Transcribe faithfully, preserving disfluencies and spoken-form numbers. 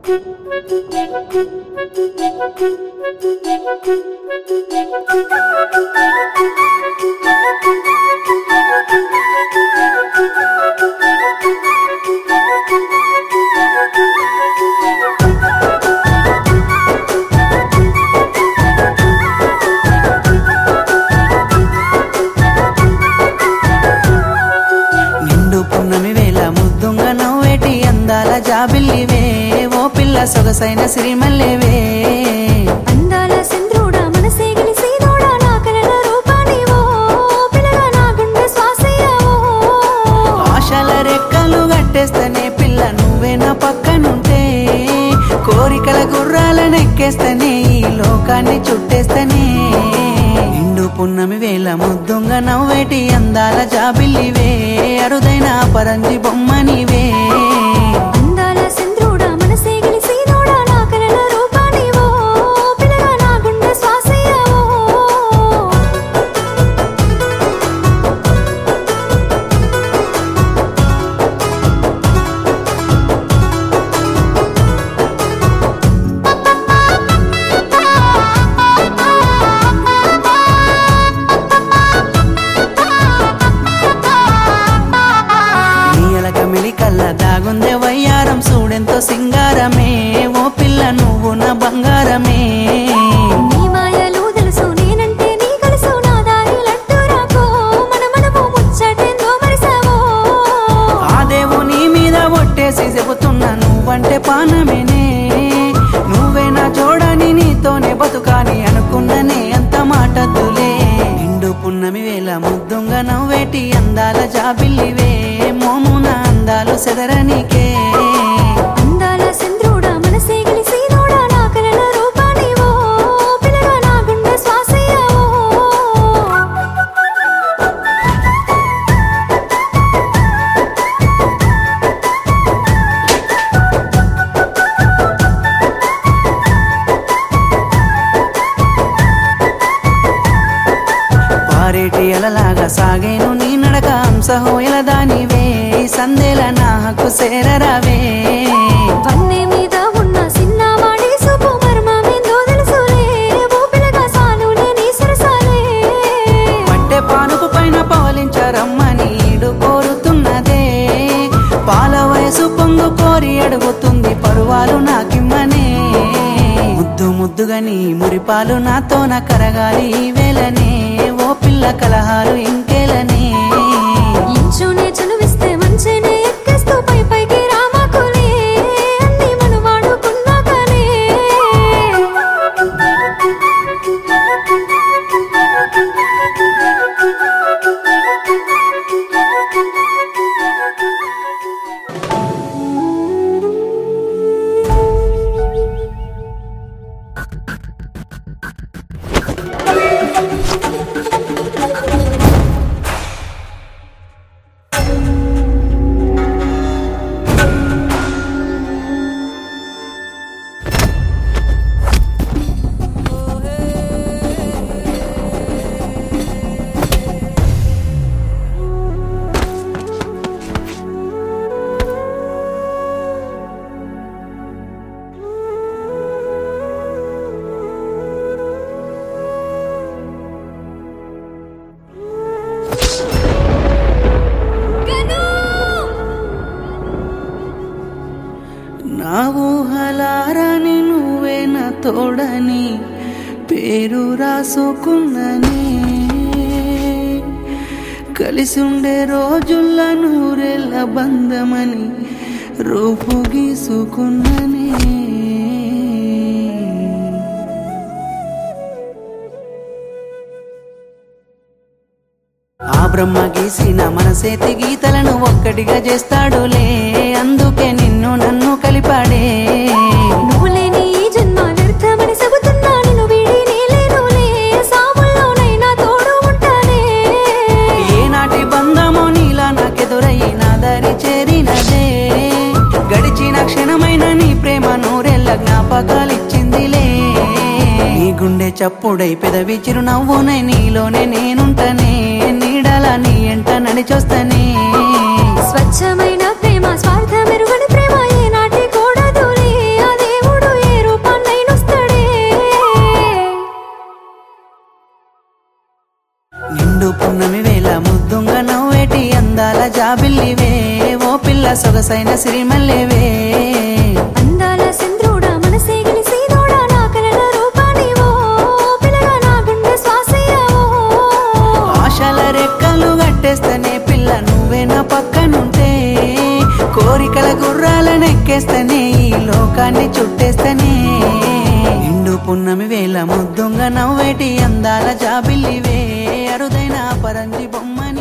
జాబిల్లివే ఓ పిల్ల సొగసైన సిరిమల్లెవే అందాల చంద్రుడా మనసే గెలిసి నోడా నా కలల రూపానివో పిల్లగా నా గుండె శ్వాసయ్యావో ఆశల రెక్కలు కట్టేస్తనే పిల్ల నువ్వే నా పక్కనుంటే కోరికల గుర్రాలను ఎక్కేస్తనే ఈ లోకాన్ని చుట్టేస్తనే నిండు పున్నమి వేళ ముద్దుంగా నవ్వేటి అందాల జాబిల్లివే అరుదైన పరంజి బొమ్మనివే అందాల చంద్రుడా మనసే గెలిసి నోడా నా కలల రూపానివో పిల్లగా నా గుండె శ్వాసయ్యావో దాగుందే వయ్యారం చూడెంతో సింగారమే ఓ పిల్ల నువ్వు నా బంగారమే నీ మాయలు తెలుసు నేనంటే నీ కలుసు నా దారిలంటూ రాకో మన మనము ముచ్చటేందో మరిసావో ఆ దేవుని మీద ఒట్టేసి చెబుతున్నా నువ్వంటే పానమేనే నువ్వే నా చూడని నీతోనే బతుకాని అనుకున్ననే అంత మాటద్దులే నిండు పున్నమి వేళ ముద్దుంగా నవ్వేటి అందాల జాబిల్లివే మోమున అందాలు సెదరనికే అందాల చంద్రుడా మనసే గెలిసి నోడా నా కలల రూపానివో పిల్లగా నా గుండె శ్వాసయ్యావో పారేటి అలలాగా సాగేను నీ నడక హంసహోయల దానివే సందేల నా హక్కు సేరరావే వన్నె మీద ఉన్న సిన్నవాడి సూపు మర్మమేందో తెలుసులే ఓ పిల్లగా సానులే నీ సరసాలే పట్టె పానుపు పైన పవలించరమ్మని ఈడు కోరుతున్నదే పాల వయసు పొంగు కోరి అడుగుతుంది పరువాలు నాకిమ్మనే ముద్దు ముద్దుగా నీ మురిపాలు నాతోన కరగాలి ఈ వేళనే ఓ పిల్ల కలహాలు ఇంకేలనే ఇంచునే చనువిస్తే మంచినే ఎక్కేస్తూ పై పైకి రామాకులే అన్ని మనం వాడుకున్నాకనే నా ఊహలారాని నువ్వే నా తోడని పేరు రాసుకున్ననే కలిసి ఉండే రోజుల్ల నూరెళ్ళ బంధమని రూపు గీసుకున్ననే ఆ బ్రహ్మ గీసిన మనసేతి గీతలను ఒక్కటిగా చేస్తాడులే అందుకే నిన్ను నన్ను కలిపాడే నువ్వు లేని ఈ జన్మ వ్యర్థమని చెబుతున్నా నిన్ను వీడి నేలేనులే సావుల్లోనైనా తోడు ఉంటానే ఏనాటి బంధమో నీలా నాకెదురయ్యి నా దారి చేరినదే గడిచిన క్షణమైన నీ ప్రేమ నూరెళ్ళ జ్ఞాపకాలిచ్చిందిలే నీ గుండె చప్పుడై పెదవి చిరునవ్వునై నీలోనే నేనుంటనే నీడలా నీ ఎంట నడిచొస్తనే స్వచ్ఛమైన ప్రేమ స్వార్థమెరుగని ప్రేమ ఏనాటి కూడదులే అదే పున్నమి వేళ ముద్దుంగ నవ్వేటి అందాల జాబిల్లివే ఓ పిల్ల సొగసైన సిరిమల్లెవే అందాల చంద్రుడా మనసే గెలిసినోడా నా కలల రూపానివో పిల్లగా నా గుండె శ్వాసయ్యావో ఆశల రెక్కలు కట్టేస్తనే పిల్ల నువ్వే నా పక్కనుంటే కోరికల గుర్రాలనెక్కేస్తనే ఈ లోకాన్ని చుట్టేస్తనే నిండు పున్నమి వేళ ముద్దుంగ నవ్వేటి అందాల జాబిల్లివే అరుదైన పరంజి బొమ్మని